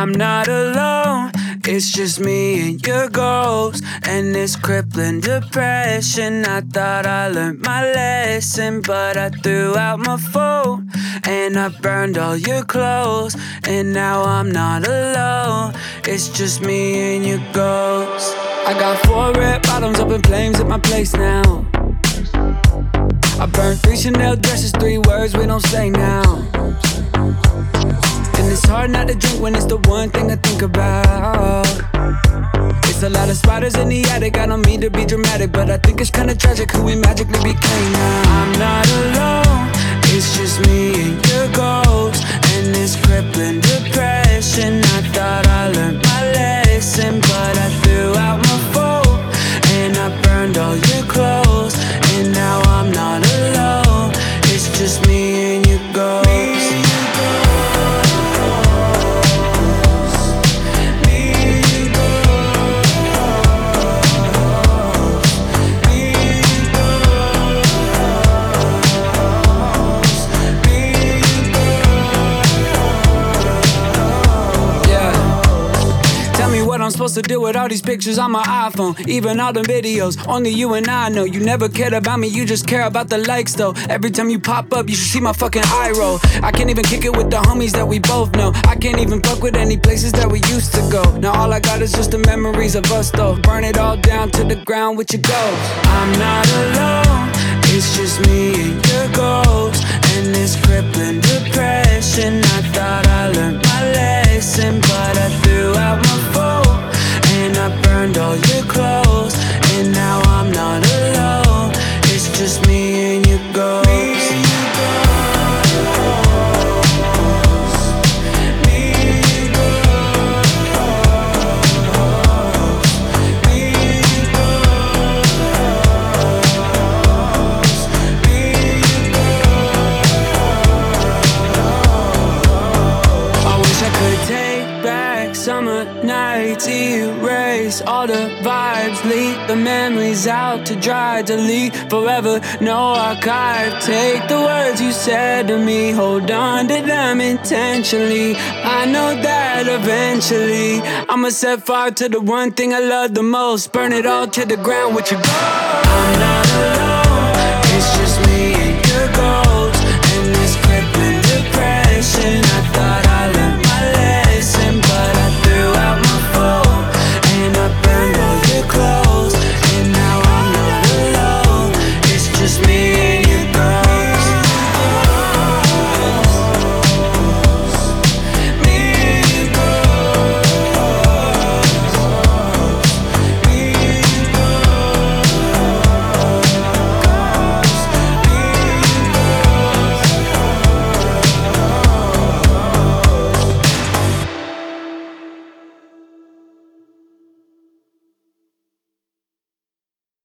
I'm not alone, it's just me and your ghost. And this crippling depression, I thought I learned my lesson, but I threw out my phone and I burned all your clothes. And now I'm not alone, it's just me and your ghost. I got 4 red bottoms up in flames at my place now. I burned 3 Chanel dresses, 3 words we don't say now. And it's hard not to drink when it's the one thing I think about. It's a lot of spiders in the attic, I don't mean to be dramatic, but I think it's kinda tragic who we magically became now. I'm not alone, it's just me and your ghost. And this crippling depression, I thought I learned my lesson, but I threw out my phone and I burned all your clothes. And now I'm not alone, it's just me and your ghost. I'm supposed to do with all these pictures on my iPhone, even all the videos. Only you and I know. You never cared about me, you just care about the likes though. Every time you pop up, you should see my fucking eye roll. I can't even kick it with the homies that we both know. I can't even fuck with any places that we used to go. Now all I got is just the memories of us though. Burn it all down to the ground with your ghost. I'm not alone, it's just me and your ghost. And this crippling depression, I thought I learned my lesson, but I threw out my phone and I burned all your clothes. And now I'm not alone, it's just me and your ghost. Summer nights, erase all the vibes, leave the memories out to dry, delete forever, no archive. Take the words you said to me, hold on to them intentionally. I know that eventually I'ma set fire to the one thing I love the most, burn it all to the ground with your ghost. I'm not alone.